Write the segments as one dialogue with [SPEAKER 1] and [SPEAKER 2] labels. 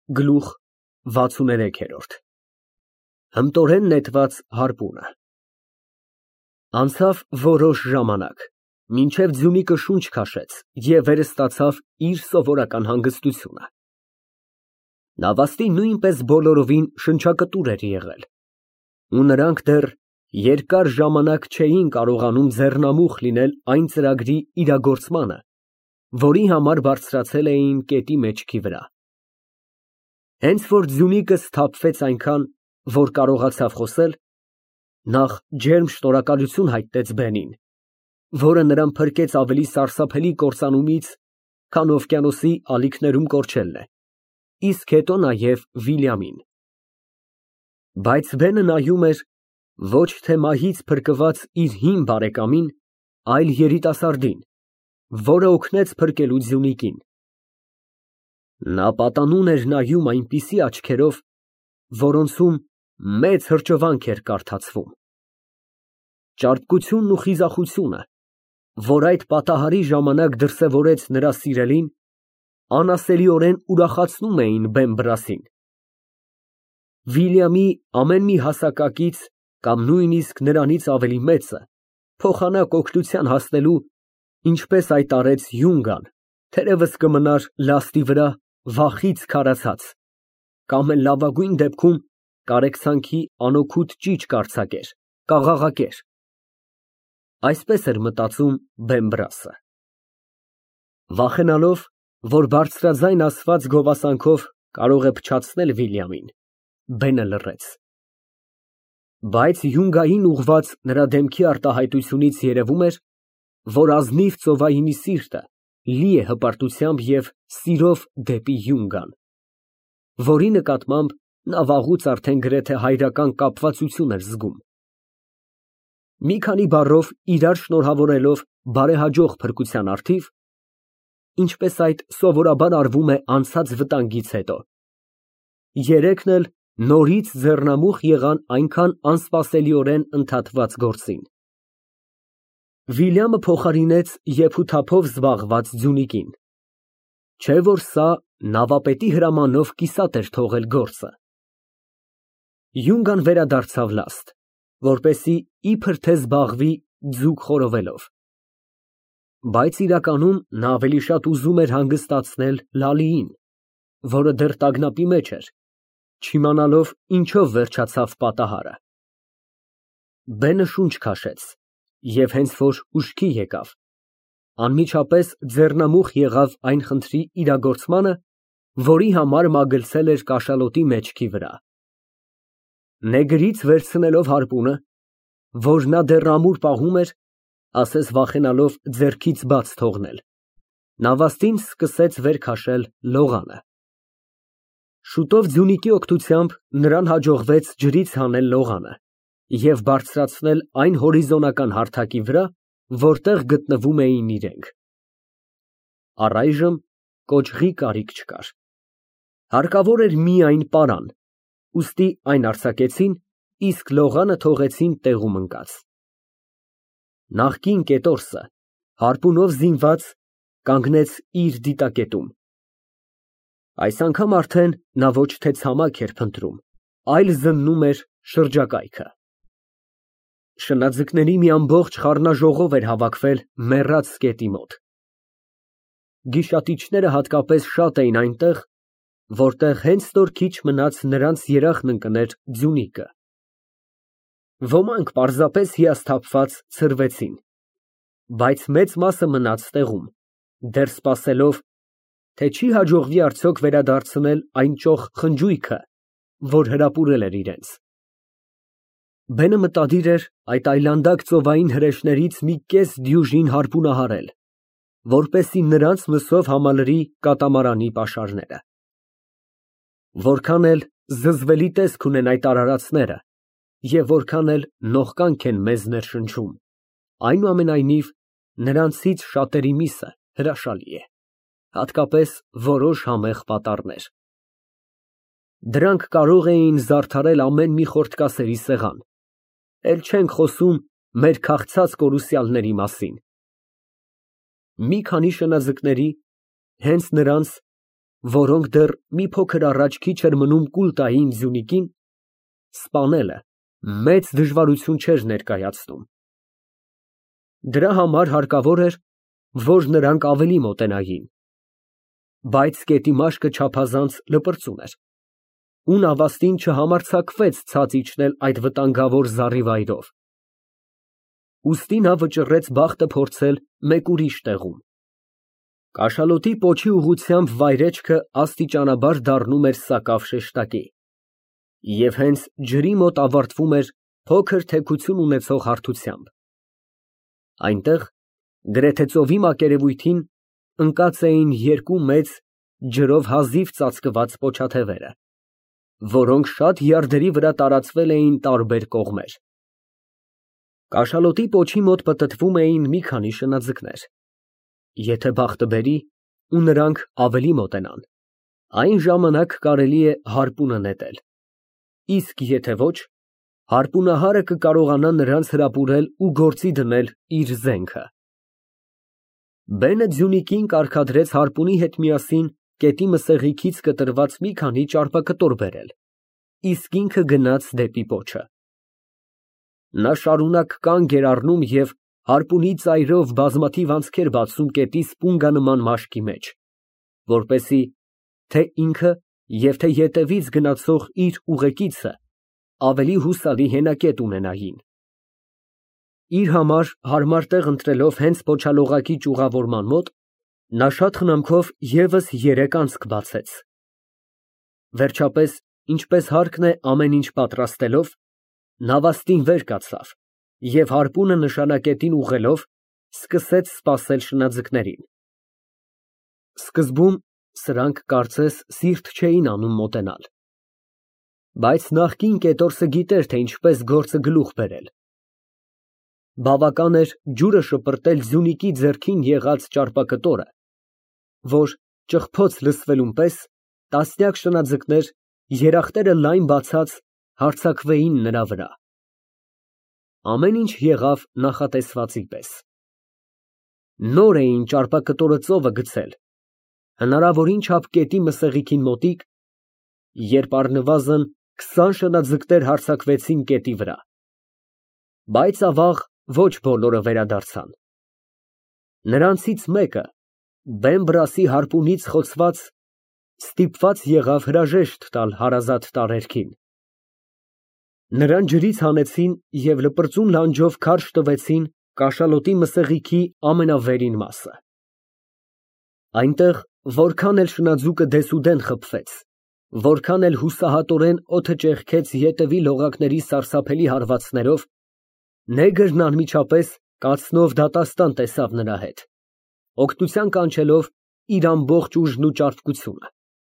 [SPEAKER 1] Գլուխ 63 Հմտորեն նետված հարպունը Անցավ որոշ ժամանակ, մինչև Ձյունիկը շունչ քաշեց և վերստացավ իր սովորական հանգստությունը։ Նավաստի նույնպես բոլորովին շնչակտուր էր եղել, ու նրանք դեռ երկար ժամանակ չէին կարողանում ձեռնամուխ լինել այն ծրագրի իրագործմանը, որի համար բարձրացել էին կետի մեջքի վրա։ Հենց որ Ձյունիկը սթափվեց այնքան, որ կարողացավ խոսել, նախ ջերմ շնորհակալություն հայտնեց Բենին, որը նրան փրկեց ավելի սարսափելի կործանումից, քան օվկիանոսի ալիքներում կորչելն է, իսկ հետո նաև Վիլյամին։ Բայց Բենը նայում էր ոչ թե մահից փրկված իր հին բարեկամին, այլ երիտասարդին, որը օգնեց փրկելու Ձյունիկին։ Նա պատանուն էր նայում այնպիսի աչքերով, որոնցում մեծ հրճվանք էր կարդացվում։ Ճարպկությունն ու խիզախությունը, որ այդ պատահարի ժամանակ դրսևորեց նրա սիրելին, անասելիորեն ուրախացնում էին Բեն֊Բրասին։ Վիլյամի ամեն մի հասակակից կամ նույնիսկ նրանից ավելի մեծը փոխանակ օգնության հասնելու, ինչպես այդ արեց Յունգան, թերևս կմնար լաստի վրա վախից քարացած, կամ էլ լավագույն դեպքում կարեկցանքի անօգուտ ճիչ կարձակեր, կաղաղակեր։ Այսպես էր մտածում Բեն֊Բրասը։ Վախենալով, որ բարձրաձայն ասված գովասանքով կարող է փչացնել Վիլյամին, Բենը լռեց։ Բայց Յունգային ուղղված նրա դեմքի արտահայտությունից երևում էր, որ ազնիվ ծովայինի սիրտը լի է հպարտությամբ և սիրով դեպի Յունգան, որի նկատմամբ նա վաղուց արդեն գրեթե հայրական կապվածություն էր զգում։ Մի քանի բառով իրար շնորհավորելով բարեհաջող փրկության առթիվ, ինչպես այդ սովորաբար արվում է անցած վտանգից հետո, երեքն էլ նորից ձեռնամուխ եղան այնքան անսպասելիորեն ընդհատված գործին։ Վիլյամը փոխարինեց եփութափով զբաղված Ձյունիկին, չէ՞ որ սա նավապետի հրամանով կիսատ էր թողել գործը։ Յունգան վերադարձավ լաստ, որպեսզի իբր թե զբաղվի ձուկ խորովելով։ Բայց իրականում նա ավելի շատ ուզում էր հանգստացնել Լալիին, որը դեռ տագնապի մեջ էր, չիմանալով ինչով վերջացավ պատահարը։ Բենը շունչ քաշեց և հենց որ ուշքի եկավ, անմիջապես ձեռնամուխ եղավ այն խնդրի իրագործմանը, որի համար մագլցել էր կաշալոտի մեջքի վրա։ Նեգրից վերցնելով հարպունը, որ նա դեռ ամուր պահում էր, ասես վախենալով ձեռքից բաց թողնել, նավաստին սկսեց վեր քաշել լողանը։ Շուտով Ձյունիկի օգնությամբ նրան հաջողվեց ջրից հանել լողանը և բարձրացնել այն հորիզոնական հարթակի վրա, որտեղ գտնվում էին իրենք։ Առայժմ կոճղի կարիք չկար։ Հարկավոր էր միայն պարան, ուստի այն արձակեցին, իսկ լողանը թողեցին տեղում ընկած։ Նախկին կետորսը, հարպունով զինված, կանգնեց իր դիտակետում։ Այս անգամ արդեն նա ոչ թե ցամաք էր փնտրում, այլ զննում էր շրջակայքը։ Շնաձկների մի ամբողջ խառնաժողով էր հավաքվել մեռած կետի մոտ։ Գիշատիչները հատկապես շատ էին այնտեղ, որտեղ հենց նոր քիչ մնաց նրանց երախն ընկներ Ձյունիկը։ Ոմանք պարզապես հիասթափված ցրվեցին, բայց մեծ մասը մնաց տեղում, դեռ սպասելով, թե չի հաջողվի արդյոք վերադարձնել այն ճոխ խնջույքը, որ հրապուրել էր իրենց։ Բենը մտադիր էր այդ այլանդակ ծովային հրեշներից մի կես դյուժին հարպունահարել, որպեսզի նրանց մսով համալրի կատամարանի պաշարները։ Որքան էլ զզվելի տեսք ունեն այդ արարածները և որքան էլ նողկանք են մեզ ներշնչում, այնուամենայնիվ նրանցից շատերի միսը հրաշալի է, հատկապես որոշ համեղ պատառներ։ Դրանք կարող էին զարդարել ամեն մի խորտկասերի սեղան, էլ չենք խոսում մեր քաղցած կորուսյալների մասին։ Մի քանի շնաձկների, հենց նրանց որոնք դեռ մի փոքր առաջ քիչ էր մնում կուլ տային Ձյունիկին, սպանելը մեծ դժվարություն չէր ներկայացնում։ Դրա համար հարկավոր էր, որ նրանք ավելի մոտենային, բայց գետի մաշկը չափազանց լպրծուն էր, ու նավաստին չհամարձակվեց ցած իջնել այդ վտանգավոր զառիվայրով։ Ուստի նա վճռեց բախտը փորձել մեկ ուրիշ տեղում։ Կաշալոտի պոչի ուղղությամբ վայրեջքը աստիճանաբար դառնում էր սակավ շեշտակի, և հենց ջրի մոտ ավարտվում էր փոքր թեքություն ունեցող հարթությամբ։ Այնտեղ, գրեթե ծովի մակերևույթին, ընկած էին երկու մեծ, ջրով հազիվ ծածկված պոչաթևերը, որոնք շատ յարդերի վրա տարածվել էին տարբեր կողմեր։ Կաշալոտի պոչի մոտ պտտվում էին մի քանի շնաձկներ։ Եթե բախտը բերի ու նրանք ավելի մոտենան, այն ժամանակ կարելի է հարպունը նետել, իսկ եթե ոչ, հարպունահարը կկարողանա նրանց հրապուրել ու գործի դնել իր զենքը։ Բենը Ձյունիկին կարգադրեց հարպունի հետ միասին կետի մսեղիքից կտրված մի քանի ճարպակտոր բերել, իսկ ինքը գնաց դեպի պոչը։ Նա շարունակ կանգ էր առնում և հարպունի ծայրով բազմաթիվ անցքեր բացում կետի սպունգանման մաշկի մեջ, որպեսզի թե ինքը և թե ետևից գնացող իր ուղեկիցը ավելի հուսալի հենակետ ունենային։ Իր համար հարմար տեղ ընտրելով հենց փոչալողակի ճյուղավորման մոտ, նա շատ խնամքով ևս 3 անցք բացեց։ Վերջապես, ինչպես հարկն է ամեն ինչ պատրաստելով, նավաստին վեր կացավ և հարպունը նշանակետին ուղղելով, սկսեց սպասել շնաձկներին։ Սկզբում սրանք կարծես սիրտ չէին անում մոտենալ, բայց նախկին կետորսը գիտեր, թե ինչպես գործը գլուխ բերել։ Բավական էր ջուրը շպրտել Ձյունիկի ձեռքին եղած ճարպակտորը, որ ճղփոց լսվելուն պես տասնյակ շնաձկներ, երախտերը լայն բացած, հարձակվեին նրա վրա։ Ամեն ինչ եղավ նախատեսվածի պես։ Նոր էին ճարպակտորը ծովը գցել, հնարավորին չափ կետի մսեղիքին մոտիկ, երբ առնվազն 20 շնաձկներ հարձակվեցին կետի վրա, բայց ավաղ ոչ բոլորը վերադարձան։ Նրանցից մեկը, բեմբրասի հարպունից խոցված, ստիպված եղավ հրաժեշտ տալ հարազատ տարերքին։ Նրան ջրից հանեցին և լպրծուն լանջով քարշ տվեցին կաշալոտի մսեղիքի ամենավերին մասը։ Այնտեղ որքան էլ շնաձուկը դեսուդեն խփվեց, որքան էլ հուսահատորեն օդը ճեղքեց ետևի լողակների սարսափելի հարվածներով, նեգրն անմիջապես կացնով դատաստան տեսավ նրա հետ, օգնության կանչելով իր ամբողջ ուժն ու ճարպկությունը։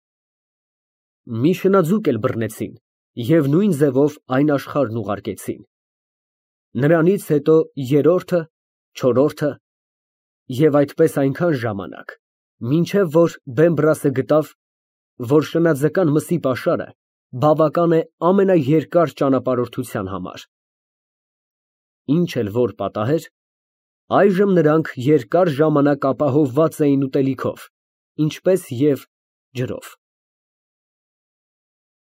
[SPEAKER 1] Մի շնաձուկ էլ բռնեցին և նույն ձևով այն աշխարհն ուղարկեցին։ Նրանից հետո երրորդը, չորրորդը և այդպես այնքան ժամանակ, մինչև որ Բեմբրասը գտավ, որ շնաձկան մսի պաշարը բավական է ամենաերկար ճանապարհորդության համար։ Ինչ էլ որ պատահեր, այժմ նրանք երկար ժամանակ ապահովված էին ուտելիքով, ինչպես և ջրով։